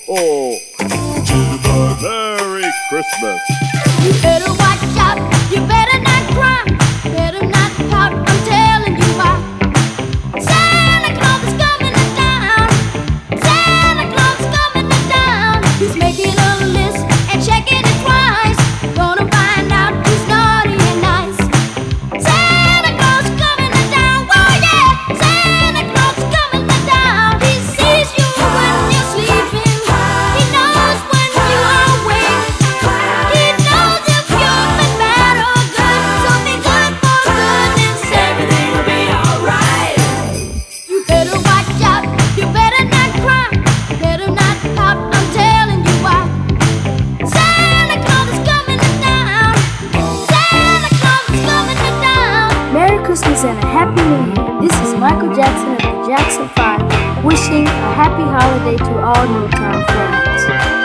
ho. Merry Christmas. You better watch out, you better not cry, better not pout, I'm telling you why. Santa Claus is coming to town, Santa Claus is coming to town. He's making a list and checking it twice, gonna find out who's naughty and nice. Santa Claus is coming to town, oh yeah, Santa Claus is coming to town. He sees you when you're sleeping, he knows when you are awake. He knows if you've been bad or good, so be good for goodness sake. Everything will be alright. You better watch out, you better not cry, better not pout, I'm telling you why. Santa Claus is coming to town, Santa Claus is coming to town. Merry Christmas and a Happy New Year. This is Michael Jackson and the Jackson 5 wishing a happy holiday to all Motown fans.